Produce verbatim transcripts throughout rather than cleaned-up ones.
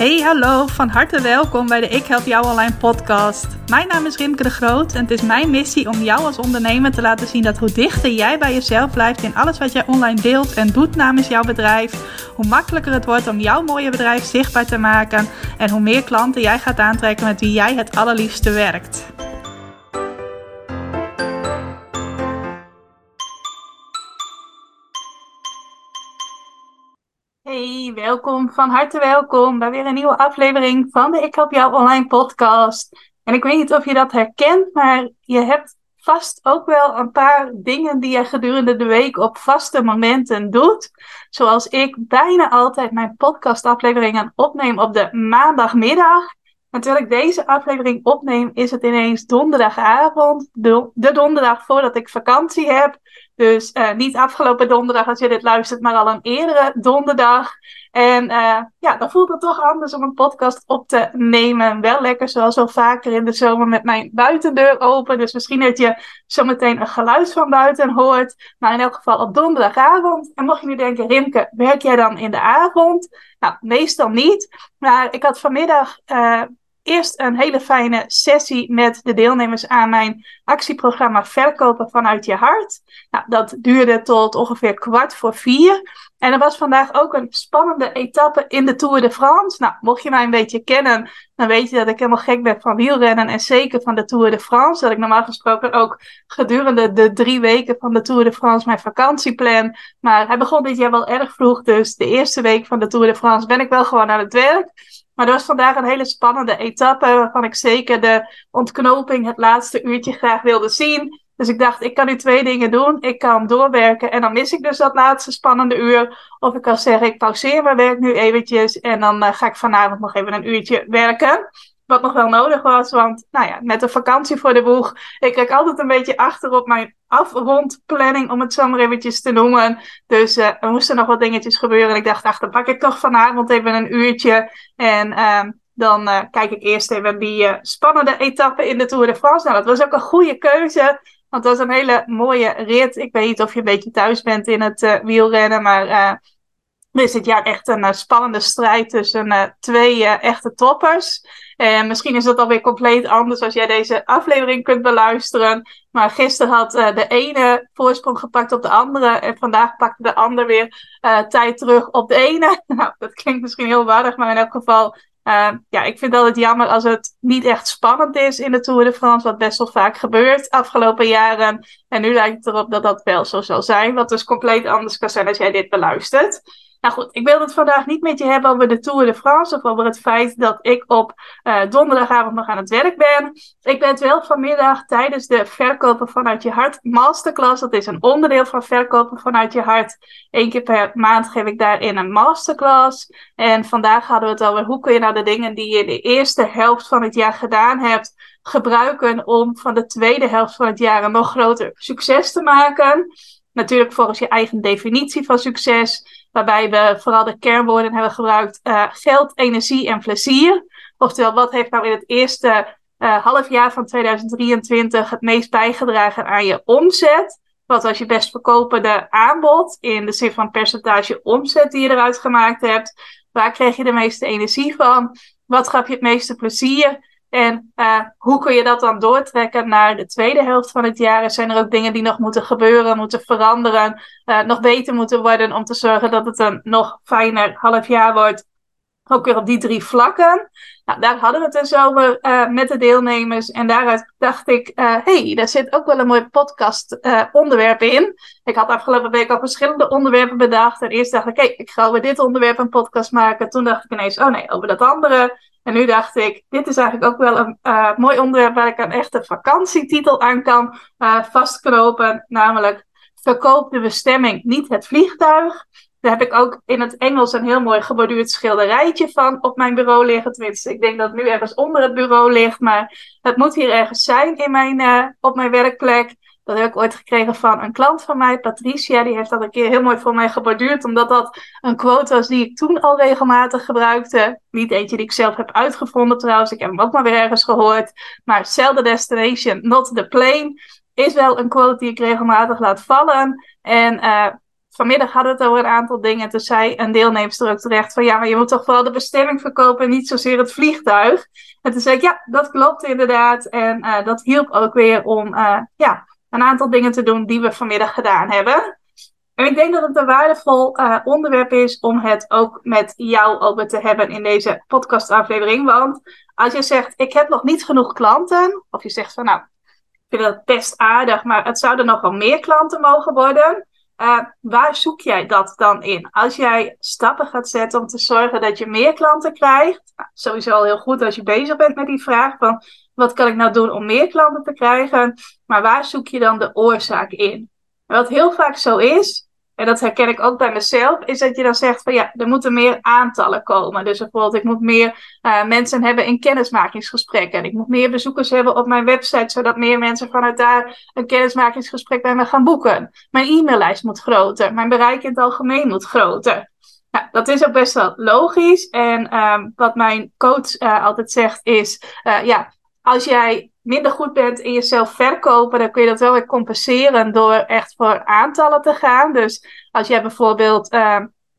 Hey, hallo, van harte welkom bij de Ik Help Jou Online podcast. Mijn naam is Rimke de Groot en het is mijn missie om jou als ondernemer te laten zien dat hoe dichter jij bij jezelf blijft in alles wat jij online deelt en doet namens jouw bedrijf, hoe makkelijker het wordt om jouw mooie bedrijf zichtbaar te maken en hoe meer klanten jij gaat aantrekken met wie jij het allerliefste werkt. Hey, welkom, van harte welkom bij weer een nieuwe aflevering van de Ik Help Jou Online podcast. En ik weet niet of je dat herkent, maar je hebt vast ook wel een paar dingen die je gedurende de week op vaste momenten doet. Zoals ik bijna altijd mijn podcastafleveringen opneem op de maandagmiddag. En terwijl ik deze aflevering opneem, is het ineens donderdagavond, de, de donderdag voordat ik vakantie heb. Dus uh, niet afgelopen donderdag als je dit luistert, maar al een eerdere donderdag. En uh, ja, dan voelt het toch anders om een podcast op te nemen. Wel lekker zoals al vaker in de zomer met mijn buitendeur open. Dus misschien dat je zometeen een geluid van buiten hoort. Maar in elk geval op donderdagavond. En mocht je nu denken, Rimke, werk jij dan in de avond? Nou, meestal niet. Maar ik had vanmiddag Uh, Eerst een hele fijne sessie met de deelnemers aan mijn actieprogramma Verkopen vanuit je hart. Nou, dat duurde tot ongeveer kwart voor vier. En er was vandaag ook een spannende etappe in de Tour de France. Nou, mocht je mij een beetje kennen, dan weet je dat ik helemaal gek ben van wielrennen en zeker van de Tour de France. Dat ik normaal gesproken ook gedurende de drie weken van de Tour de France mijn vakantie plan. Maar hij begon dit jaar wel erg vroeg, dus de eerste week van de Tour de France ben ik wel gewoon aan het werk. Maar er was vandaag een hele spannende etappe waarvan ik zeker de ontknoping het laatste uurtje graag wilde zien. Dus ik dacht, ik kan nu twee dingen doen. Ik kan doorwerken en dan mis ik dus dat laatste spannende uur. Of ik kan zeggen, ik pauzeer mijn werk nu eventjes en dan uh, ga ik vanavond nog even een uurtje werken. Wat nog wel nodig was, want nou ja, met de vakantie voor de boeg, ik kijk altijd een beetje achter op mijn afrondplanning, om het zo maar eventjes te noemen. Dus uh, er moesten nog wat dingetjes gebeuren en ik dacht, ach, dan pak ik toch vanavond even een uurtje. En uh, dan uh, kijk ik eerst even die uh, spannende etappe in de Tour de France. Nou, dat was ook een goede keuze, want het was een hele mooie rit. Ik weet niet of je een beetje thuis bent in het uh, wielrennen, maar Uh, Er is dit jaar echt een uh, spannende strijd tussen uh, twee uh, echte toppers. En misschien is dat alweer compleet anders als jij deze aflevering kunt beluisteren. Maar gisteren had uh, de ene voorsprong gepakt op de andere. En vandaag pakte de ander weer uh, tijd terug op de ene. Nou, dat klinkt misschien heel waardig, maar in elk geval Uh, ja, ik vind het altijd jammer als het niet echt spannend is in de Tour de France, wat best wel vaak gebeurt afgelopen jaren. En nu lijkt het erop dat dat wel zo zal zijn, wat dus compleet anders kan zijn als jij dit beluistert. Nou goed, ik wil het vandaag niet met je hebben over de Tour de France of over het feit dat ik op uh, donderdagavond nog aan het werk ben. Ik ben het wel vanmiddag tijdens de Verkopen vanuit je hart masterclass. Dat is een onderdeel van Verkopen vanuit je hart. Eén keer per maand geef ik daarin een masterclass. En vandaag hadden we het over hoe kun je nou de dingen die je in de eerste helft van het jaar gedaan hebt gebruiken om van de tweede helft van het jaar een nog groter succes te maken. Natuurlijk volgens je eigen definitie van succes, waarbij we vooral de kernwoorden hebben gebruikt: uh, geld, energie en plezier. Oftewel, wat heeft nou in het eerste uh, halfjaar van tweeduizend drieëntwintig het meest bijgedragen aan je omzet? Wat was je best verkopende aanbod in de zin van percentage omzet die je eruit gemaakt hebt? Waar kreeg je de meeste energie van? Wat gaf je het meeste plezier? En uh, hoe kun je dat dan doortrekken naar de tweede helft van het jaar? Er zijn er ook dingen die nog moeten gebeuren, moeten veranderen, uh, nog beter moeten worden om te zorgen dat het een nog fijner half jaar wordt. Ook weer op die drie vlakken. Nou, daar hadden we het dus over uh, met de deelnemers. En daaruit dacht ik, hé, uh, hey, daar zit ook wel een mooi podcast uh, onderwerp in. Ik had afgelopen week al verschillende onderwerpen bedacht. En eerst dacht ik, hé, hey, ik ga over dit onderwerp een podcast maken. Toen dacht ik ineens, oh nee, over dat andere. En nu dacht ik, dit is eigenlijk ook wel een uh, mooi onderwerp waar ik een echte vakantietitel aan kan uh, vastknopen. Namelijk, verkoop de bestemming, niet het vliegtuig. Daar heb ik ook in het Engels een heel mooi geborduurd schilderijtje van op mijn bureau liggen. Tenminste, ik denk dat het nu ergens onder het bureau ligt. Maar het moet hier ergens zijn in mijn, uh, op mijn werkplek. Dat heb ik ooit gekregen van een klant van mij, Patricia. Die heeft dat een keer heel mooi voor mij geborduurd. Omdat dat een quote was die ik toen al regelmatig gebruikte. Niet eentje die ik zelf heb uitgevonden trouwens. Ik heb hem ook maar weer ergens gehoord. Maar sell the destination, not the plane. Is wel een quote die ik regelmatig laat vallen. En uh, vanmiddag hadden we het over een aantal dingen. Toen zei een deelnemster ook terecht van ja, maar je moet toch vooral de bestemming verkopen en niet zozeer het vliegtuig. En toen zei ik ja, dat klopt inderdaad. En uh, dat hielp ook weer om uh, ja, een aantal dingen te doen die we vanmiddag gedaan hebben. En ik denk dat het een waardevol uh, onderwerp is om het ook met jou over te hebben in deze podcastaflevering. Want als je zegt, ik heb nog niet genoeg klanten, of je zegt van nou, ik vind dat best aardig, maar het zouden nog wel meer klanten mogen worden. Uh, waar zoek jij dat dan in? Als jij stappen gaat zetten om te zorgen dat je meer klanten krijgt, nou, sowieso al heel goed als je bezig bent met die vraag van wat kan ik nou doen om meer klanten te krijgen, maar waar zoek je dan de oorzaak in? En wat heel vaak zo is, en dat herken ik ook bij mezelf, is dat je dan zegt van ja, er moeten meer aantallen komen. Dus bijvoorbeeld, ik moet meer uh, mensen hebben in kennismakingsgesprekken. Ik moet meer bezoekers hebben op mijn website, zodat meer mensen vanuit daar een kennismakingsgesprek bij me gaan boeken. Mijn e-maillijst moet groter. Mijn bereik in het algemeen moet groter. Nou, dat is ook best wel logisch. En um, wat mijn coach uh, altijd zegt is, uh, ja, als jij minder goed bent in jezelf verkopen, dan kun je dat wel weer compenseren door echt voor aantallen te gaan. Dus als jij bijvoorbeeld uh,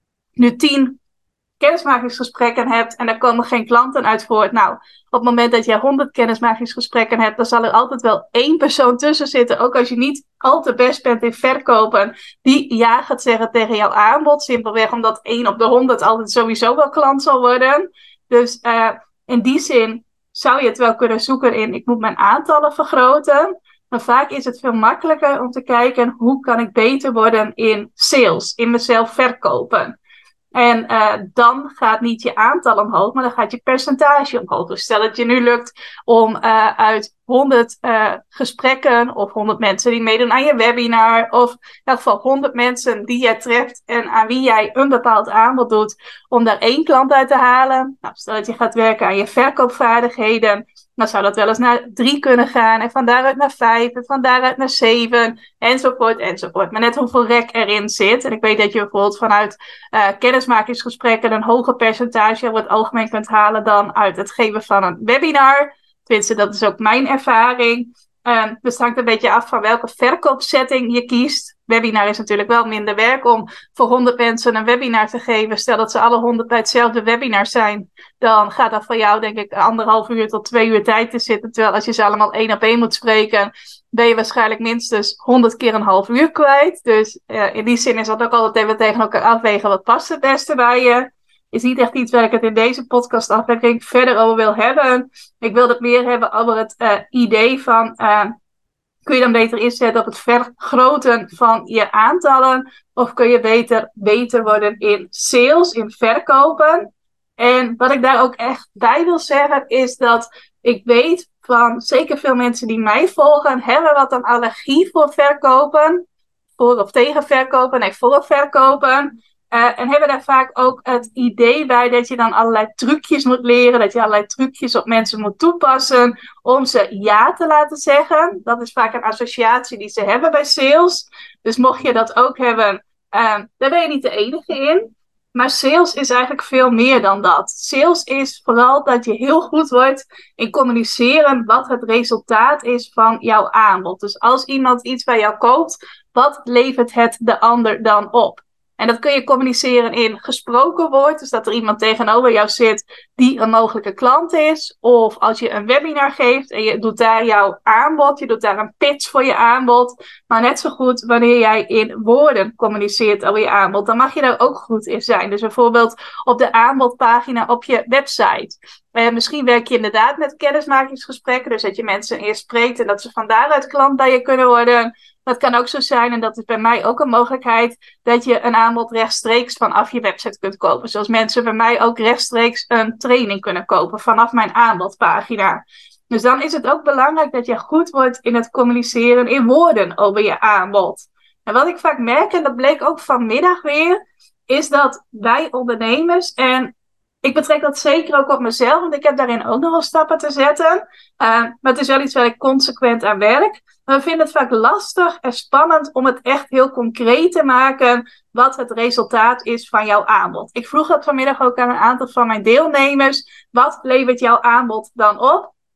nu tien kennismakingsgesprekken hebt en daar komen geen klanten uit voort. Nou, op het moment dat jij honderd kennismakingsgesprekken hebt, dan zal er altijd wel één persoon tussen zitten, ook als je niet al te best bent in verkopen, die ja gaat zeggen tegen jouw aanbod, simpelweg omdat één op de honderd altijd sowieso wel klant zal worden. Dus uh, in die zin zou je het wel kunnen zoeken in, ik moet mijn aantallen vergroten. Maar vaak is het veel makkelijker om te kijken, hoe kan ik beter worden in sales, in mezelf verkopen. En uh, dan gaat niet je aantal omhoog, maar dan gaat je percentage omhoog. Dus stel dat je nu lukt om uh, uit honderd uh, gesprekken of honderd mensen die meedoen aan je webinar, of in ieder geval honderd mensen die jij treft en aan wie jij een bepaald aanbod doet, om daar één klant uit te halen. Nou, stel dat je gaat werken aan je verkoopvaardigheden, dan zou dat wel eens naar drie kunnen gaan en van daaruit naar vijf en van daaruit naar zeven enzovoort enzovoort. Maar net hoeveel rek erin zit. En ik weet dat je bijvoorbeeld vanuit uh, kennismakingsgesprekken een hoger percentage over het algemeen kunt halen dan uit het geven van een webinar. Tenminste, dat is ook mijn ervaring. Um, dus het hangt een beetje af van welke verkoopsetting je kiest. Webinar is natuurlijk wel minder werk om voor honderd mensen een webinar te geven. Stel dat ze alle honderd bij hetzelfde webinar zijn. Dan gaat dat voor jou denk ik anderhalf uur tot twee uur tijd te zitten. Terwijl als je ze allemaal één op één moet spreken, ben je waarschijnlijk minstens honderd keer een half uur kwijt. Dus uh, in die zin is dat ook altijd even tegen elkaar afwegen. Wat past het beste bij je? Is niet echt iets waar ik het in deze podcastaflevering verder over wil hebben. Ik wil het meer hebben over het uh, idee van, uh, kun je dan beter inzetten op het vergroten van je aantallen? Of kun je beter, beter worden in sales, in verkopen? En wat ik daar ook echt bij wil zeggen is dat ik weet van zeker veel mensen die mij volgen, hebben wat een allergie voor verkopen. Voor of tegen verkopen, nee, voor verkopen. Uh, en hebben daar vaak ook het idee bij dat je dan allerlei trucjes moet leren. Dat je allerlei trucjes op mensen moet toepassen om ze ja te laten zeggen. Dat is vaak een associatie die ze hebben bij sales. Dus mocht je dat ook hebben, uh, daar ben je niet de enige in. Maar sales is eigenlijk veel meer dan dat. Sales is vooral dat je heel goed wordt in communiceren wat het resultaat is van jouw aanbod. Dus als iemand iets bij jou koopt, wat levert het de ander dan op? En dat kun je communiceren in gesproken woord. Dus dat er iemand tegenover jou zit die een mogelijke klant is. Of als je een webinar geeft en je doet daar jouw aanbod. Je doet daar een pitch voor je aanbod. Maar net zo goed wanneer jij in woorden communiceert over je aanbod. Dan mag je daar ook goed in zijn. Dus bijvoorbeeld op de aanbodpagina op je website. En misschien werk je inderdaad met kennismakingsgesprekken. Dus dat je mensen eerst spreekt en dat ze van daaruit klant bij je kunnen worden. Dat kan ook zo zijn, en dat is bij mij ook een mogelijkheid, dat je een aanbod rechtstreeks vanaf je website kunt kopen. Zoals mensen bij mij ook rechtstreeks een training kunnen kopen vanaf mijn aanbodpagina. Dus dan is het ook belangrijk dat je goed wordt in het communiceren in woorden over je aanbod. En wat ik vaak merk, en dat bleek ook vanmiddag weer, is dat wij ondernemers, en ik betrek dat zeker ook op mezelf, want ik heb daarin ook nog wel stappen te zetten. Uh, maar het is wel iets waar ik consequent aan werk. Maar we vinden het vaak lastig en spannend om het echt heel concreet te maken wat het resultaat is van jouw aanbod. Ik vroeg dat vanmiddag ook aan een aantal van mijn deelnemers. Wat levert jouw aanbod dan op?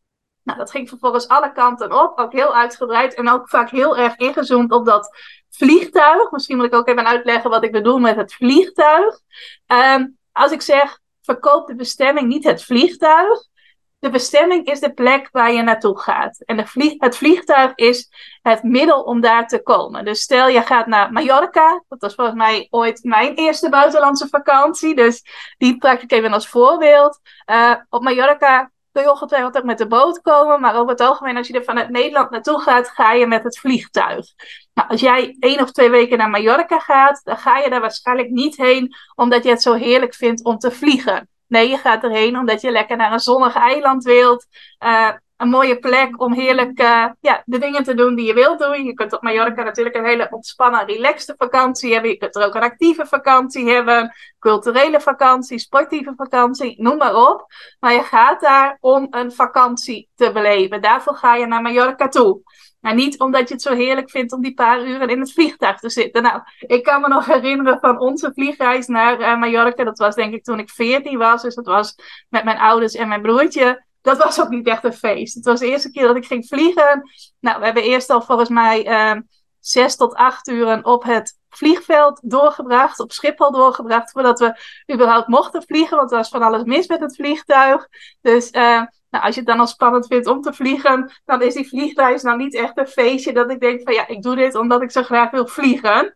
Nou, dat ging vervolgens alle kanten op, ook heel uitgebreid en ook vaak heel erg ingezoomd op dat vliegtuig. Misschien moet ik ook even uitleggen wat ik bedoel met het vliegtuig. Um, als ik zeg, verkoop de bestemming, niet het vliegtuig. De bestemming is de plek waar je naartoe gaat. En de vlieg, het vliegtuig is het middel om daar te komen. Dus stel je gaat naar Mallorca. Dat was volgens mij ooit mijn eerste buitenlandse vakantie. Dus die pak ik even als voorbeeld. Uh, op Mallorca kun je ongetwijfeld ook met de boot komen. Maar over het algemeen, als je er vanuit Nederland naartoe gaat, ga je met het vliegtuig. Nou, als jij één of twee weken naar Mallorca gaat, dan ga je daar waarschijnlijk niet heen omdat je het zo heerlijk vindt om te vliegen. Nee, je gaat erheen omdat je lekker naar een zonnig eiland wilt. Uh, een mooie plek om heerlijk uh, ja, de dingen te doen die je wilt doen. Je kunt op Mallorca natuurlijk een hele ontspannen, relaxte vakantie hebben. Je kunt er ook een actieve vakantie hebben. Culturele vakantie, sportieve vakantie, noem maar op. Maar je gaat daar om een vakantie te beleven. Daarvoor ga je naar Mallorca toe. Maar niet omdat je het zo heerlijk vindt om die paar uren in het vliegtuig te zitten. Nou, ik kan me nog herinneren van onze vliegreis naar uh, Mallorca. Dat was denk ik toen ik veertien was. Dus dat was met mijn ouders en mijn broertje. Dat was ook niet echt een feest. Het was de eerste keer dat ik ging vliegen. Nou, we hebben eerst al volgens mij uh, zes tot acht uren op het vliegveld doorgebracht. Op Schiphol doorgebracht. Voordat we überhaupt mochten vliegen. Want er was van alles mis met het vliegtuig. Dus... Uh, Nou, als je het dan al spannend vindt om te vliegen, dan is die vliegreis nou niet echt een feestje dat ik denk van ja, ik doe dit omdat ik zo graag wil vliegen.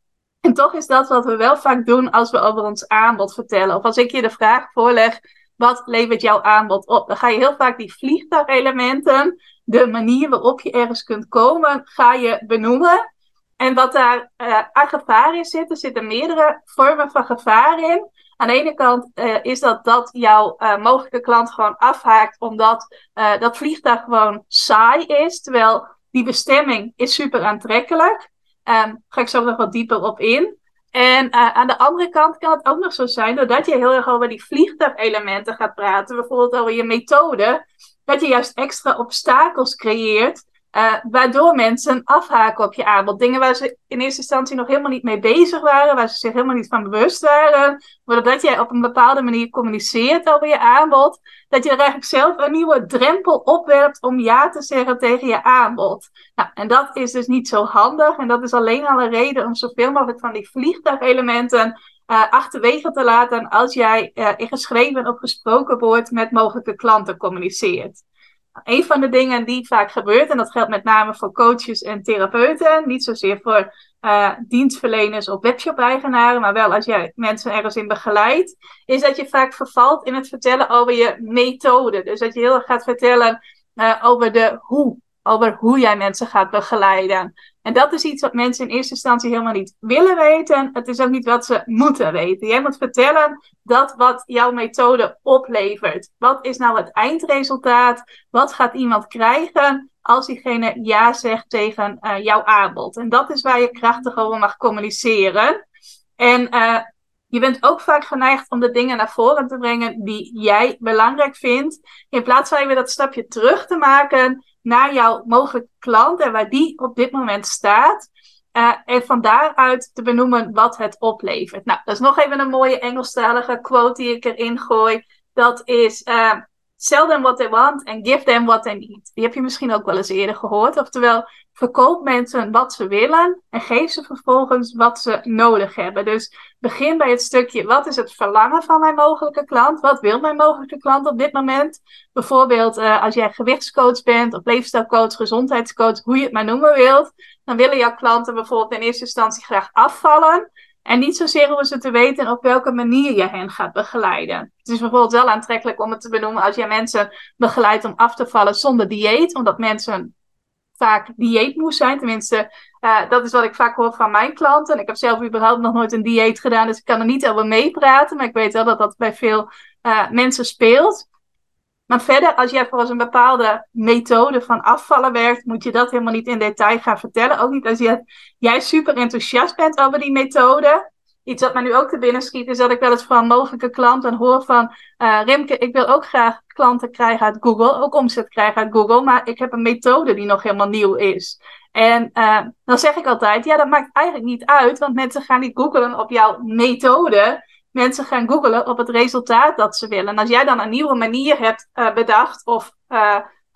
En toch is dat wat we wel vaak doen als we over ons aanbod vertellen. Of als ik je de vraag voorleg, wat levert jouw aanbod op? Dan ga je heel vaak die vliegtuigelementen, de manier waarop je ergens kunt komen, ga je benoemen. En wat daar uh, aan gevaar in zit, er zitten meerdere vormen van gevaar in. Aan de ene kant uh, is dat dat jouw uh, mogelijke klant gewoon afhaakt omdat uh, dat vliegtuig gewoon saai is. Terwijl die bestemming is super aantrekkelijk. Um, ga ik zo nog wat dieper op in. En uh, aan de andere kant kan het ook nog zo zijn, doordat je heel erg over die vliegtuigelementen gaat praten, bijvoorbeeld over je methode, dat je juist extra obstakels creëert. Uh, waardoor mensen afhaken op je aanbod. Dingen waar ze in eerste instantie nog helemaal niet mee bezig waren. Waar ze zich helemaal niet van bewust waren. Maar doordat jij op een bepaalde manier communiceert over je aanbod. Dat je er eigenlijk zelf een nieuwe drempel opwerpt om ja te zeggen tegen je aanbod. Nou, en dat is dus niet zo handig. En dat is alleen al een reden om zoveel mogelijk van die vliegtuigelementen uh, achterwege te laten. Als jij uh, in geschreven of gesproken woord met mogelijke klanten communiceert. Een van de dingen die vaak gebeurt, en dat geldt met name voor coaches en therapeuten, niet zozeer voor uh, dienstverleners of webshop-eigenaren, maar wel als jij mensen ergens in begeleidt, is dat je vaak vervalt in het vertellen over je methode. Dus dat je heel erg gaat vertellen uh, over de hoe, over hoe jij mensen gaat begeleiden. En dat is iets wat mensen in eerste instantie helemaal niet willen weten. Het is ook niet wat ze moeten weten. Jij moet vertellen dat wat jouw methode oplevert. Wat is nou het eindresultaat? Wat gaat iemand krijgen als diegene ja zegt tegen uh, jouw aanbod? En dat is waar je krachtig over mag communiceren. En uh, je bent ook vaak geneigd om de dingen naar voren te brengen die jij belangrijk vindt. In plaats van weer dat stapje terug te maken naar jouw mogelijke klant en waar die op dit moment staat. Uh, en van daaruit te benoemen wat het oplevert. Nou, dat is nog even een mooie Engelstalige quote die ik erin gooi. Dat is, uh, sell them what they want and give them what they need. Die heb je misschien ook wel eens eerder gehoord. Oftewel, verkoop mensen wat ze willen en geef ze vervolgens wat ze nodig hebben. Dus begin bij het stukje, wat is het verlangen van mijn mogelijke klant? Wat wil mijn mogelijke klant op dit moment? Bijvoorbeeld uh, als jij gewichtscoach bent of leefstijlcoach, gezondheidscoach, hoe je het maar noemen wilt. Dan willen jouw klanten bijvoorbeeld in eerste instantie graag afvallen. En niet zozeer hoeven ze te weten op welke manier je hen gaat begeleiden. Het is bijvoorbeeld wel aantrekkelijk om het te benoemen als jij mensen begeleidt om af te vallen zonder dieet. Omdat mensen vaak dieetmoe zijn. Tenminste, uh, dat is wat ik vaak hoor van mijn klanten. Ik heb zelf überhaupt nog nooit een dieet gedaan, dus ik kan er niet over meepraten. Maar ik weet wel dat dat bij veel uh, mensen speelt. Maar verder, als jij volgens een bepaalde methode van afvallen werkt, moet je dat helemaal niet in detail gaan vertellen. Ook niet als je, jij super enthousiast bent over die methode. Iets wat mij nu ook te binnen schiet, is dat ik wel eens van mogelijke klanten hoor van uh, Rimke, ik wil ook graag klanten krijgen uit Google, ook omzet krijgen uit Google, maar ik heb een methode die nog helemaal nieuw is. En uh, dan zeg ik altijd, ja, dat maakt eigenlijk niet uit, want mensen gaan niet googlen op jouw methode. Mensen gaan googlen op het resultaat dat ze willen. En als jij dan een nieuwe manier hebt uh, bedacht of uh,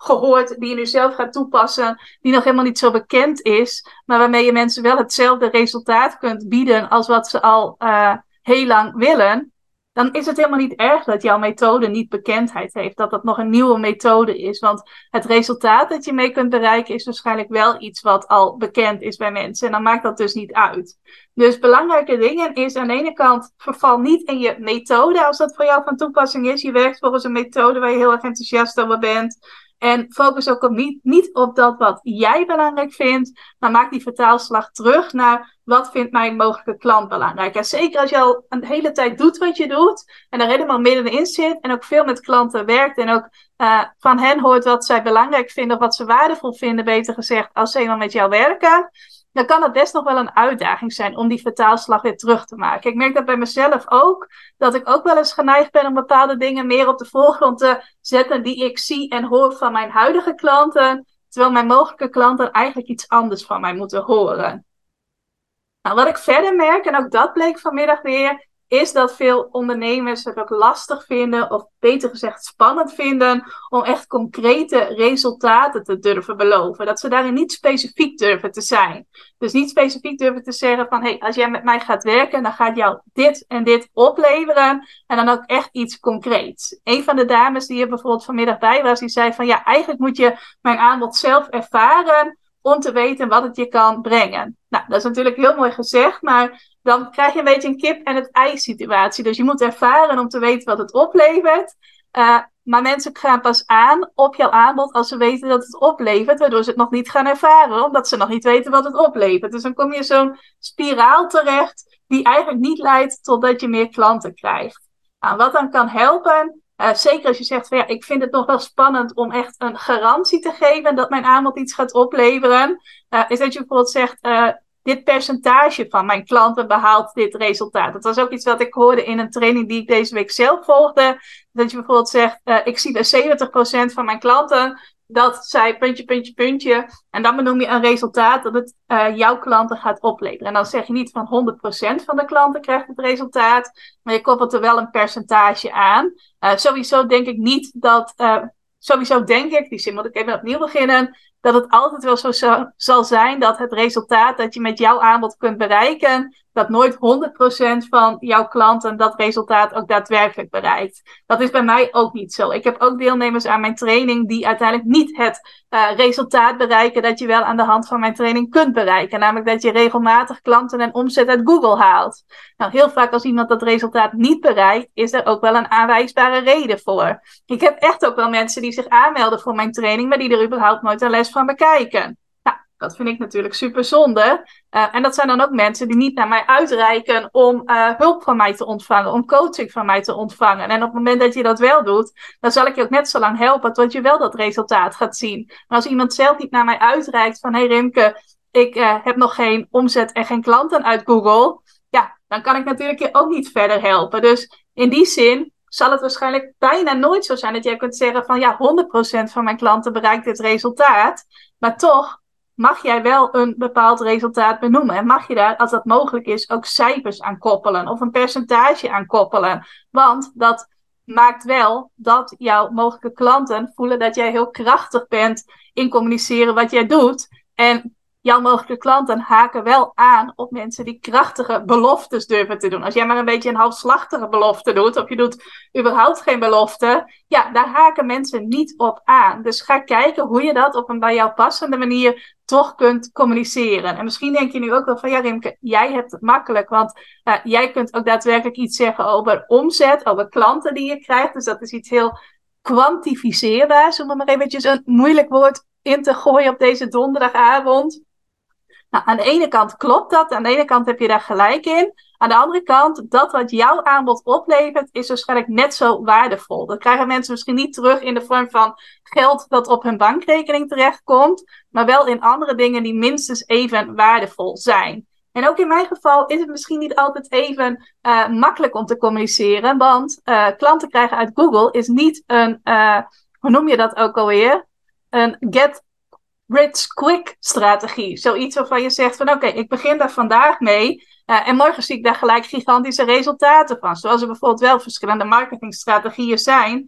gehoord die je nu zelf gaat toepassen, die nog helemaal niet zo bekend is, maar waarmee je mensen wel hetzelfde resultaat kunt bieden als wat ze al uh, heel lang willen, dan is het helemaal niet erg dat jouw methode niet bekendheid heeft, dat dat nog een nieuwe methode is. Want het resultaat dat je mee kunt bereiken is waarschijnlijk wel iets wat al bekend is bij mensen. En dan maakt dat dus niet uit. Dus belangrijke dingen is aan de ene kant, verval niet in je methode als dat voor jou van toepassing is. Je werkt volgens een methode waar je heel erg enthousiast over bent. En focus ook op niet, niet op dat wat jij belangrijk vindt, maar maak die vertaalslag terug naar wat vindt mijn mogelijke klant belangrijk. En zeker als je al een hele tijd doet wat je doet en er helemaal middenin zit en ook veel met klanten werkt en ook uh, van hen hoort wat zij belangrijk vinden of wat ze waardevol vinden, beter gezegd, als ze eenmaal met jou werken, dan kan het best nog wel een uitdaging zijn om die vertaalslag weer terug te maken. Ik merk dat bij mezelf ook, dat ik ook wel eens geneigd ben om bepaalde dingen meer op de voorgrond te zetten die ik zie en hoor van mijn huidige klanten, terwijl mijn mogelijke klanten eigenlijk iets anders van mij moeten horen. Nou, wat ik verder merk, en ook dat bleek vanmiddag weer, is dat veel ondernemers het ook lastig vinden, of beter gezegd spannend vinden, om echt concrete resultaten te durven beloven. Dat ze daarin niet specifiek durven te zijn. Dus niet specifiek durven te zeggen van, hey, als jij met mij gaat werken, dan gaat jou dit en dit opleveren. En dan ook echt iets concreets. Een van de dames die er bijvoorbeeld vanmiddag bij was, die zei van, ja, eigenlijk moet je mijn aanbod zelf ervaren om te weten wat het je kan brengen. Nou, dat is natuurlijk heel mooi gezegd, maar dan krijg je een beetje een kip en het ei situatie. Dus je moet ervaren om te weten wat het oplevert. Uh, maar mensen gaan pas aan op jouw aanbod als ze weten dat het oplevert, waardoor ze het nog niet gaan ervaren, omdat ze nog niet weten wat het oplevert. Dus dan kom je zo'n spiraal terecht die eigenlijk niet leidt totdat je meer klanten krijgt. Nou, wat dan kan helpen, uh, zeker als je zegt van ja, ik vind het nog wel spannend om echt een garantie te geven dat mijn aanbod iets gaat opleveren, uh, is dat je bijvoorbeeld zegt, uh, dit percentage van mijn klanten behaalt dit resultaat. Dat was ook iets wat ik hoorde in een training die ik deze week zelf volgde. Dat je bijvoorbeeld zegt, uh, ik zie bij zeventig procent van mijn klanten dat zij puntje, puntje, puntje. En dan benoem je een resultaat dat het uh, jouw klanten gaat opleveren. En dan zeg je niet van honderd procent van de klanten krijgt het resultaat, maar je koppelt er wel een percentage aan. Uh, sowieso denk ik niet dat... Uh, Sowieso denk ik, die zin moet ik even opnieuw beginnen, dat het altijd wel zo zou, zal zijn dat het resultaat dat je met jouw aanbod kunt bereiken, dat nooit honderd procent van jouw klanten dat resultaat ook daadwerkelijk bereikt. Dat is bij mij ook niet zo. Ik heb ook deelnemers aan mijn training die uiteindelijk niet het uh, resultaat bereiken dat je wel aan de hand van mijn training kunt bereiken. Namelijk dat je regelmatig klanten en omzet uit Google haalt. Nou, heel vaak als iemand dat resultaat niet bereikt, is er ook wel een aanwijsbare reden voor. Ik heb echt ook wel mensen die zich aanmelden voor mijn training, maar die er überhaupt nooit een les van bekijken. Nou, dat vind ik natuurlijk super zonde. Uh, en dat zijn dan ook mensen die niet naar mij uitreiken om uh, hulp van mij te ontvangen, om coaching van mij te ontvangen. En op het moment dat je dat wel doet, dan zal ik je ook net zo lang helpen tot je wel dat resultaat gaat zien. Maar als iemand zelf niet naar mij uitreikt van, hé hey Rimke, ik uh, heb nog geen omzet en geen klanten uit Google, ja, dan kan ik natuurlijk je ook niet verder helpen. Dus in die zin zal het waarschijnlijk bijna nooit zo zijn dat jij kunt zeggen van ja, honderd procent van mijn klanten bereikt dit resultaat. Maar toch mag jij wel een bepaald resultaat benoemen. En mag je daar, als dat mogelijk is, ook cijfers aan koppelen of een percentage aan koppelen. Want dat maakt wel dat jouw mogelijke klanten voelen dat jij heel krachtig bent in communiceren wat jij doet. En jouw mogelijke klanten haken wel aan op mensen die krachtige beloftes durven te doen. Als jij maar een beetje een halfslachtige belofte doet, of je doet überhaupt geen belofte, ja, daar haken mensen niet op aan. Dus ga kijken hoe je dat op een bij jou passende manier toch kunt communiceren. En misschien denk je nu ook wel van, ja Rimke, jij hebt het makkelijk, want uh, jij kunt ook daadwerkelijk iets zeggen over omzet, over klanten die je krijgt. Dus dat is iets heel kwantificeerbaars, om er maar eventjes een moeilijk woord in te gooien op deze donderdagavond. Nou, aan de ene kant klopt dat, aan de ene kant heb je daar gelijk in. Aan de andere kant, dat wat jouw aanbod oplevert, is waarschijnlijk net zo waardevol. Dat krijgen mensen misschien niet terug in de vorm van geld dat op hun bankrekening terechtkomt, maar wel in andere dingen die minstens even waardevol zijn. En ook in mijn geval is het misschien niet altijd even uh, makkelijk om te communiceren, want uh, klanten krijgen uit Google is niet een, uh, hoe noem je dat ook alweer? Een get rich quick strategie. Zoiets waarvan je zegt van oké, okay, ik begin daar vandaag mee uh, en morgen zie ik daar gelijk gigantische resultaten van. Zoals er bijvoorbeeld wel verschillende marketingstrategieën zijn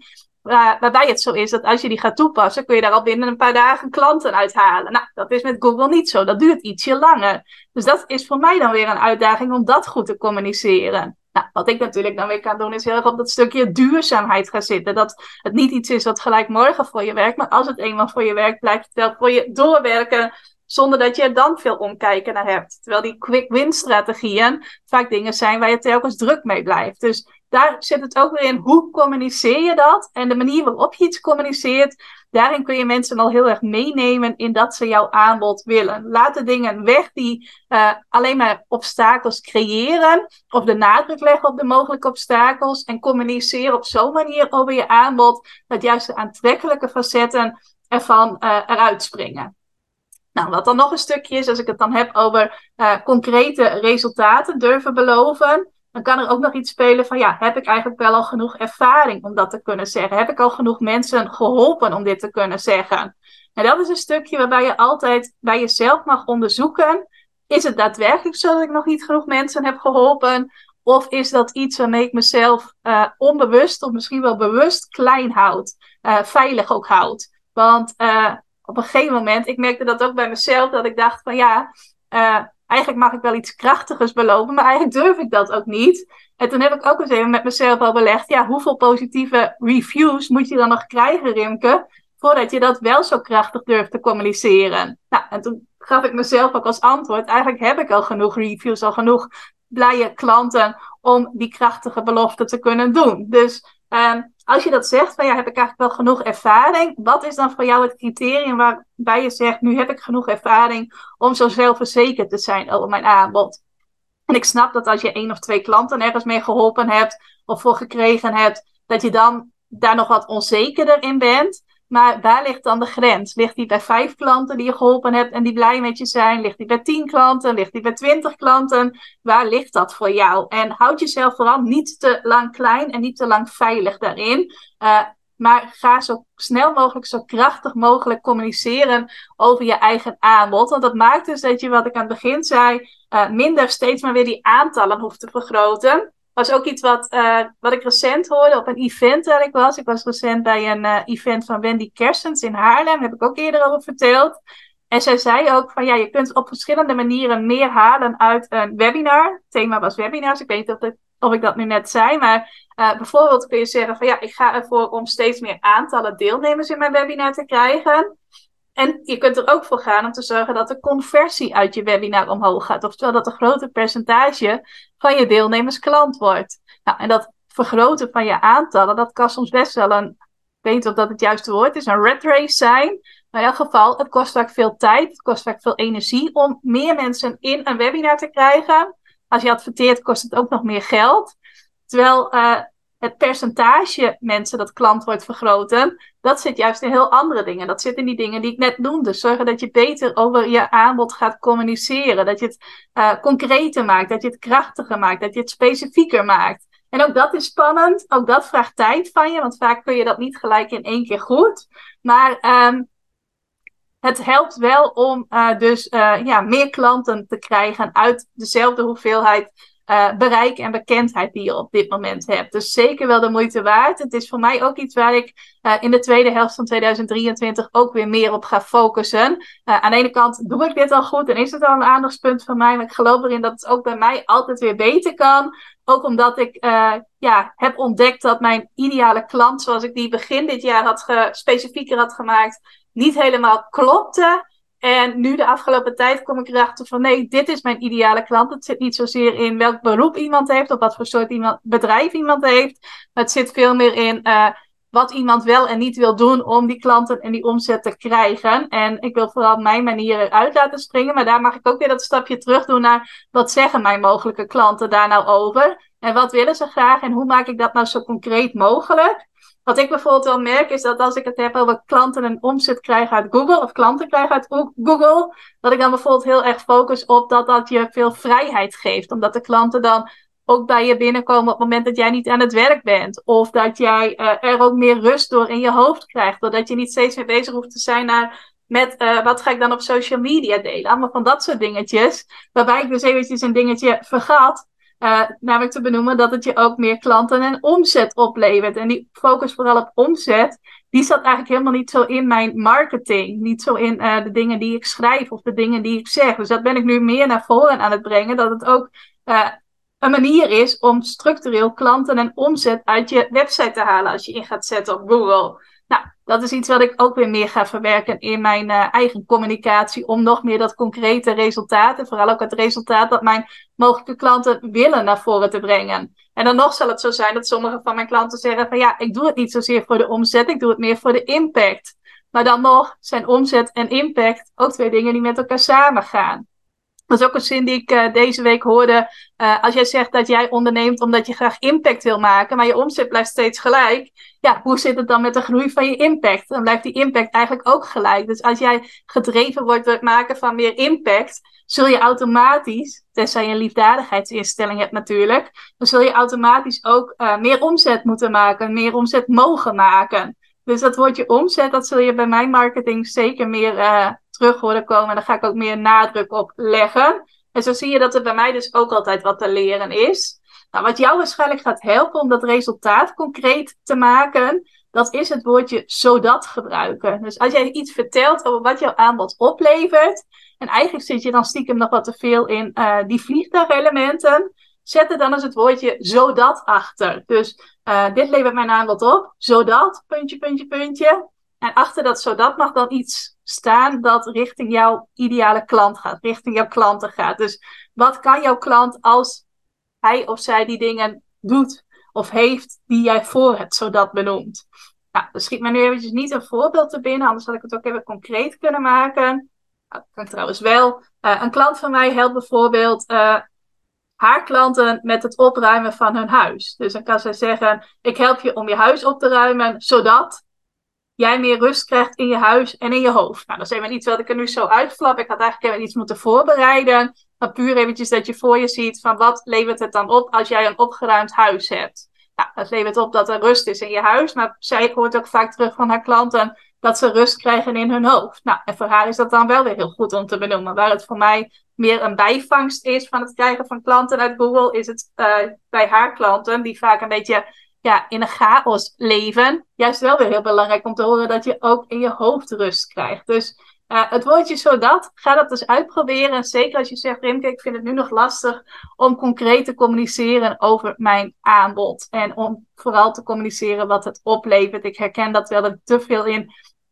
waar, waarbij het zo is dat als je die gaat toepassen, kun je daar al binnen een paar dagen klanten uithalen. Nou, dat is met Google niet zo. Dat duurt ietsje langer. Dus dat is voor mij dan weer een uitdaging om dat goed te communiceren. Nou, wat ik natuurlijk dan weer kan doen, is heel erg op dat stukje duurzaamheid gaan zitten. Dat het niet iets is wat gelijk morgen voor je werkt, maar als het eenmaal voor je werkt, blijft het wel voor je doorwerken, zonder dat je er dan veel omkijken naar hebt. Terwijl die quick-win strategieën vaak dingen zijn waar je telkens druk mee blijft. Dus daar zit het ook weer in, hoe communiceer je dat? En de manier waarop je iets communiceert, daarin kun je mensen al heel erg meenemen in dat ze jouw aanbod willen. Laat de dingen weg die uh, alleen maar obstakels creëren, of de nadruk leggen op de mogelijke obstakels, en communiceer op zo'n manier over je aanbod, dat juist de aantrekkelijke facetten ervan uh, eruit springen. Nou, wat dan nog een stukje is, als ik het dan heb over uh, concrete resultaten durven beloven, dan kan er ook nog iets spelen van, ja, heb ik eigenlijk wel al genoeg ervaring om dat te kunnen zeggen? Heb ik al genoeg mensen geholpen om dit te kunnen zeggen? En dat is een stukje waarbij je altijd bij jezelf mag onderzoeken, is het daadwerkelijk zo dat ik nog niet genoeg mensen heb geholpen? Of is dat iets waarmee ik mezelf uh, onbewust of misschien wel bewust klein houd, uh, veilig ook houd? Want uh, op een gegeven moment, ik merkte dat ook bij mezelf, dat ik dacht van ja, uh, eigenlijk mag ik wel iets krachtigers beloven, maar eigenlijk durf ik dat ook niet. En toen heb ik ook eens even met mezelf al belegd, ja, hoeveel positieve reviews moet je dan nog krijgen, Rimke, voordat je dat wel zo krachtig durft te communiceren? Nou, en toen gaf ik mezelf ook als antwoord, eigenlijk heb ik al genoeg reviews, al genoeg blije klanten om die krachtige belofte te kunnen doen. Dus Um, als je dat zegt, van ja, heb ik eigenlijk wel genoeg ervaring? Wat is dan voor jou het criterium waarbij je zegt, nu heb ik genoeg ervaring om zo zelfverzekerd te zijn over mijn aanbod? En ik snap dat als je één of twee klanten ergens mee geholpen hebt of voor gekregen hebt, dat je dan daar nog wat onzekerder in bent. Maar waar ligt dan de grens? Ligt die bij vijf klanten die je geholpen hebt en die blij met je zijn? Ligt die bij tien klanten? Ligt die bij twintig klanten? Waar ligt dat voor jou? En houd jezelf vooral niet te lang klein en niet te lang veilig daarin. Uh, maar ga zo snel mogelijk, zo krachtig mogelijk communiceren over je eigen aanbod. Want dat maakt dus dat je, wat ik aan het begin zei, uh, minder steeds maar weer die aantallen hoeft te vergroten. Was ook iets wat, uh, wat ik recent hoorde op een event waar ik was. Ik was recent bij een uh, event van Wendy Kersens in Haarlem. Daar heb ik ook eerder over verteld. En zij zei ook van ja, je kunt op verschillende manieren meer halen uit een webinar. Het thema was webinars. Ik weet niet of, het, of ik dat nu net zei. Maar uh, bijvoorbeeld kun je zeggen van ja, ik ga ervoor om steeds meer aantallen deelnemers in mijn webinar te krijgen. En je kunt er ook voor gaan om te zorgen dat de conversie uit je webinar omhoog gaat. Oftewel dat een groter percentage van je deelnemers klant wordt. Nou, en dat vergroten van je aantallen, dat kan soms best wel een, ik weet niet of dat het juiste woord is, een rat race zijn. Maar in elk geval, het kost vaak veel tijd, het kost vaak veel energie om meer mensen in een webinar te krijgen. Als je adverteert, kost het ook nog meer geld. Terwijl uh, het percentage mensen dat klant wordt vergroten, dat zit juist in heel andere dingen. Dat zit in die dingen die ik net noemde. Zorgen dat je beter over je aanbod gaat communiceren. Dat je het uh, concreter maakt, dat je het krachtiger maakt, dat je het specifieker maakt. En ook dat is spannend. Ook dat vraagt tijd van je, want vaak kun je dat niet gelijk in één keer goed. Maar um, het helpt wel om uh, dus uh, ja, meer klanten te krijgen uit dezelfde hoeveelheid Uh, bereik en bekendheid die je op dit moment hebt. Dus zeker wel de moeite waard. Het is voor mij ook iets waar ik uh, in de tweede helft van tweeduizend drieëntwintig ook weer meer op ga focussen. Uh, aan de ene kant doe ik dit al goed en is het al een aandachtspunt van mij, maar ik geloof erin dat het ook bij mij altijd weer beter kan. Ook omdat ik uh, ja, heb ontdekt dat mijn ideale klant, zoals ik die begin dit jaar had ge- specifieker had gemaakt, niet helemaal klopte. En nu de afgelopen tijd kom ik erachter van nee, dit is mijn ideale klant. Het zit niet zozeer in welk beroep iemand heeft of wat voor soort iemand, bedrijf iemand heeft. Maar het zit veel meer in uh, wat iemand wel en niet wil doen om die klanten en die omzet te krijgen. En ik wil vooral mijn manier eruit laten springen. Maar daar mag ik ook weer dat stapje terug doen naar wat zeggen mijn mogelijke klanten daar nou over. En wat willen ze graag en hoe maak ik dat nou zo concreet mogelijk. Wat ik bijvoorbeeld wel merk is dat als ik het heb over klanten en omzet krijgen uit Google of klanten krijgen uit Google, dat ik dan bijvoorbeeld heel erg focus op dat dat je veel vrijheid geeft. Omdat de klanten dan ook bij je binnenkomen op het moment dat jij niet aan het werk bent. Of dat jij uh, er ook meer rust door in je hoofd krijgt. Doordat je niet steeds meer bezig hoeft te zijn naar met uh, wat ga ik dan op social media delen. Allemaal van dat soort dingetjes. Waarbij ik dus eventjes een dingetje vergat. Uh, namelijk te benoemen dat het je ook meer klanten en omzet oplevert. En die focus vooral op omzet, die zat eigenlijk helemaal niet zo in mijn marketing. Niet zo in uh, de dingen die ik schrijf of de dingen die ik zeg. Dus dat ben ik nu meer naar voren aan het brengen. Dat het ook uh, een manier is om structureel klanten en omzet uit je website te halen als je in gaat zetten op Google. Nou, dat is iets wat ik ook weer meer ga verwerken in mijn uh, eigen communicatie. Om nog meer dat concrete resultaat, en vooral ook het resultaat dat mijn mogelijke klanten willen, naar voren te brengen. En dan nog zal het zo zijn dat sommige van mijn klanten zeggen van ja, ik doe het niet zozeer voor de omzet, ik doe het meer voor de impact. Maar dan nog zijn omzet en impact ook twee dingen die met elkaar samengaan. Dat is ook een zin die ik uh, deze week hoorde. Uh, als jij zegt dat jij onderneemt omdat je graag impact wil maken, maar je omzet blijft steeds gelijk. Ja, hoe zit het dan met de groei van je impact? Dan blijft die impact eigenlijk ook gelijk. Dus als jij gedreven wordt door het maken van meer impact, zul je automatisch, tenzij je een liefdadigheidsinstelling hebt natuurlijk, dan zul je automatisch ook uh, meer omzet moeten maken, meer omzet mogen maken. Dus dat woordje omzet, dat zul je bij mijn marketing zeker meer uh, terug horen komen. En daar ga ik ook meer nadruk op leggen. En zo zie je dat er bij mij dus ook altijd wat te leren is. Nou, wat jou waarschijnlijk gaat helpen om dat resultaat concreet te maken, dat is het woordje zodat gebruiken. Dus als jij iets vertelt over wat jouw aanbod oplevert, en eigenlijk zit je dan stiekem nog wat te veel in uh, die vliegtuigelementen, zet er dan eens het woordje zodat achter. Dus uh, dit levert mijn aanbod op, zodat, puntje, puntje, puntje. En achter dat zodat mag dan iets staan dat richting jouw ideale klant gaat, richting jouw klanten gaat. Dus wat kan jouw klant als hij of zij die dingen doet of heeft die jij voor het zodat benoemt? Nou, dan schiet me nu eventjes niet een voorbeeld te binnen, anders had ik het ook even concreet kunnen maken. Dat kan trouwens wel. Uh, een klant van mij helpt bijvoorbeeld uh, haar klanten met het opruimen van hun huis. Dus dan kan zij zeggen, ik help je om je huis op te ruimen, zodat jij meer rust krijgt in je huis en in je hoofd. Nou, dat is even iets wat ik er nu zo uitflap. Ik had eigenlijk even iets moeten voorbereiden. Maar puur eventjes dat je voor je ziet van wat levert het dan op als jij een opgeruimd huis hebt. Nou, dat levert op dat er rust is in je huis. Maar zij hoort ook vaak terug van haar klanten dat ze rust krijgen in hun hoofd. Nou, en voor haar is dat dan wel weer heel goed om te benoemen. Waar het voor mij meer een bijvangst is van het krijgen van klanten uit Google, is het uh, bij haar klanten, die vaak een beetje ja, in een chaos leven, juist wel weer heel belangrijk om te horen dat je ook in je hoofd rust krijgt. Dus uh, het woordje zodat, ga dat dus uitproberen. En zeker als je zegt, Rimke, ik vind het nu nog lastig om concreet te communiceren over mijn aanbod. En om vooral te communiceren wat het oplevert. Ik herken dat wel, dat ik te veel in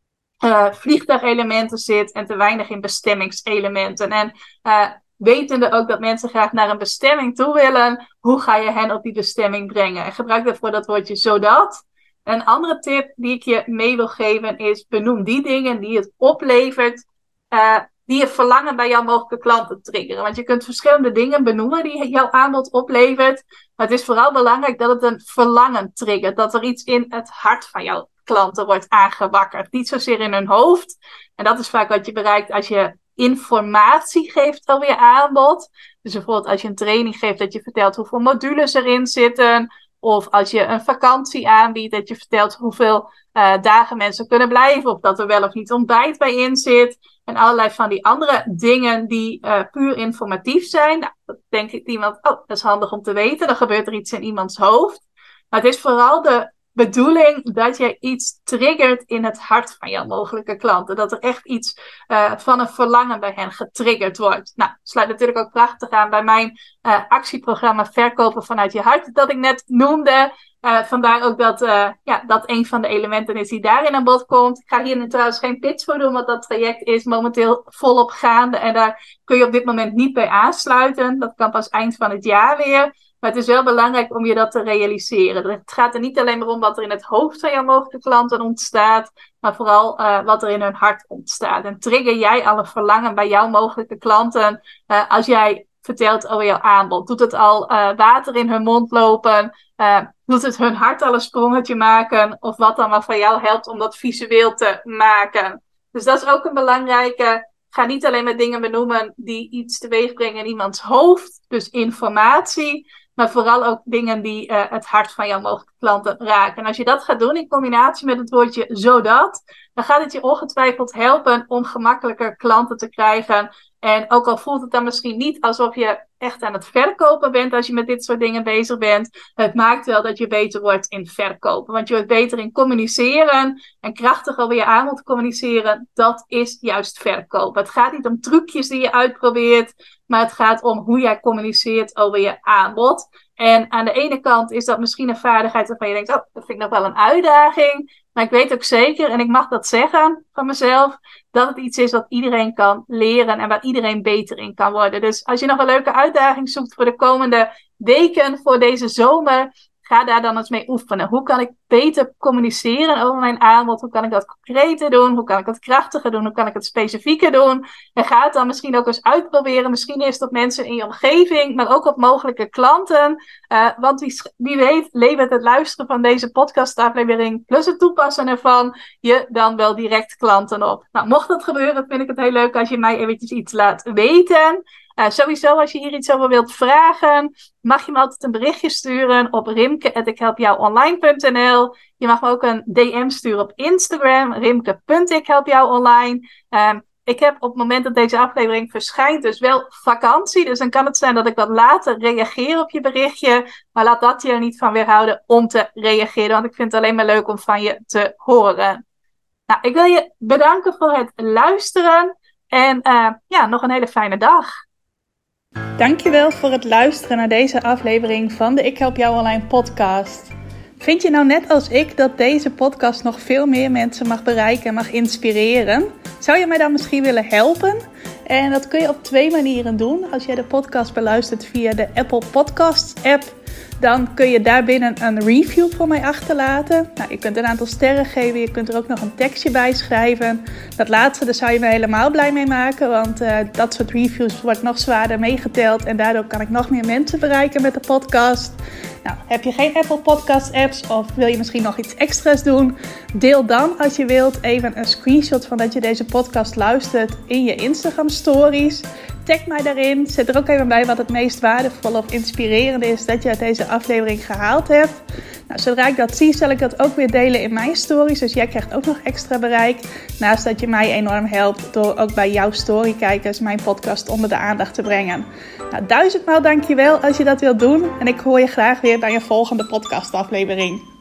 uh, vliegtuigelementen zit en te weinig in bestemmingselementen. En uh, wetende ook dat mensen graag naar een bestemming toe willen, hoe ga je hen op die bestemming brengen? En gebruik daarvoor dat woordje zodat. Een andere tip die ik je mee wil geven is, benoem die dingen die het oplevert, uh, die je verlangen bij jouw mogelijke klanten triggeren. Want je kunt verschillende dingen benoemen die jouw aanbod oplevert, maar het is vooral belangrijk dat het een verlangen triggert, dat er iets in het hart van jouw klanten wordt aangewakkerd. Niet zozeer in hun hoofd. En dat is vaak wat je bereikt als je informatie geeft over je aanbod. Dus bijvoorbeeld als je een training geeft, dat je vertelt hoeveel modules erin zitten. Of als je een vakantie aanbiedt, dat je vertelt hoeveel uh, dagen mensen kunnen blijven. Of dat er wel of niet ontbijt bij in zit. En allerlei van die andere dingen die uh, puur informatief zijn. Nou, dat denk ik iemand, oh, dat is handig om te weten. Dan gebeurt er iets in iemands hoofd. Maar het is vooral de bedoeling dat je iets triggert in het hart van jouw mogelijke klanten. Dat er echt iets uh, van een verlangen bij hen getriggerd wordt. Nou, sluit natuurlijk ook prachtig aan bij mijn uh, actieprogramma Verkopen vanuit je hart, dat ik net noemde. Uh, vandaar ook dat, uh, ja, dat een van de elementen is die daarin aan bod komt. Ik ga hier nu trouwens geen pitch voor doen, want dat traject is momenteel volop gaande. En daar kun je op dit moment niet bij aansluiten. Dat kan pas eind van het jaar weer. Maar het is wel belangrijk om je dat te realiseren. Het gaat er niet alleen maar om wat er in het hoofd van jouw mogelijke klanten ontstaat, maar vooral uh, wat er in hun hart ontstaat. En trigger jij al een verlangen bij jouw mogelijke klanten uh, als jij vertelt over jouw aanbod? Doet het al uh, water in hun mond lopen? Uh, doet het hun hart al een sprongetje maken? Of wat dan maar van jou helpt om dat visueel te maken? Dus dat is ook een belangrijke. Ga niet alleen maar dingen benoemen die iets teweeg brengen in iemands hoofd. Dus informatie. Maar vooral ook dingen die uh, het hart van jouw mogelijke klanten raken. En als je dat gaat doen in combinatie met het woordje zodat, dan gaat het je ongetwijfeld helpen om gemakkelijker klanten te krijgen En ook al voelt het dan misschien niet alsof je echt aan het verkopen bent als je met dit soort dingen bezig bent. Het maakt wel dat je beter wordt in verkopen. Want je wordt beter in communiceren en krachtig over je aanbod communiceren. Dat is juist verkopen. Het gaat niet om trucjes die je uitprobeert, maar het gaat om hoe jij communiceert over je aanbod. En aan de ene kant is dat misschien een vaardigheid waarvan je denkt, oh, dat vind ik nog wel een uitdaging. Maar ik weet ook zeker, en ik mag dat zeggen van mezelf, dat het iets is wat iedereen kan leren en waar iedereen beter in kan worden. Dus als je nog een leuke uitdaging zoekt voor de komende weken, voor deze zomer, ga daar dan eens mee oefenen. Hoe kan ik beter communiceren over mijn aanbod? Hoe kan ik dat concreter doen? Hoe kan ik het krachtiger doen? Hoe kan ik het specifieker doen? En ga het dan misschien ook eens uitproberen. Misschien eerst op mensen in je omgeving, maar ook op mogelijke klanten. Uh, want wie, wie weet levert het luisteren van deze podcastaflevering plus het toepassen ervan je dan wel direct klanten op. Nou, mocht dat gebeuren, vind ik het heel leuk als je mij eventjes iets laat weten. Uh, sowieso, als je hier iets over wilt vragen, mag je me altijd een berichtje sturen op rimke at ikhelpjouonline punt n l. Je mag me ook een D M sturen op Instagram, rimke punt ikhelpjouonline. Um, ik heb op het moment dat deze aflevering verschijnt dus wel vakantie. Dus dan kan het zijn dat ik wat later reageer op je berichtje. Maar laat dat je er niet van weerhouden om te reageren. Want ik vind het alleen maar leuk om van je te horen. Nou, ik wil je bedanken voor het luisteren. En uh, ja, nog een hele fijne dag. Dankjewel voor het luisteren naar deze aflevering van de Ik Help Jou Online podcast. Vind je nou net als ik dat deze podcast nog veel meer mensen mag bereiken en mag inspireren? Zou je mij dan misschien willen helpen? En dat kun je op twee manieren doen. Als jij de podcast beluistert via de Apple Podcasts app, dan kun je daarbinnen een review voor mij achterlaten. Nou, je kunt een aantal sterren geven, je kunt er ook nog een tekstje bij schrijven. Dat laatste, daar zou je me helemaal blij mee maken, want uh, dat soort reviews wordt nog zwaarder meegeteld en daardoor kan ik nog meer mensen bereiken met de podcast. Nou, heb je geen Apple Podcast apps of wil je misschien nog iets extra's doen? Deel dan, als je wilt, even een screenshot van dat je deze podcast luistert in je Instagram stories. Tag mij daarin. Zet er ook even bij wat het meest waardevolle of inspirerende is dat je uit deze aflevering gehaald hebt. Nou, zodra ik dat zie, zal ik dat ook weer delen in mijn stories. Dus jij krijgt ook nog extra bereik. Naast dat je mij enorm helpt door ook bij jouw storykijkers mijn podcast onder de aandacht te brengen. Nou, duizendmaal dankjewel als je dat wilt doen. En ik hoor je graag weer bij een volgende podcastaflevering.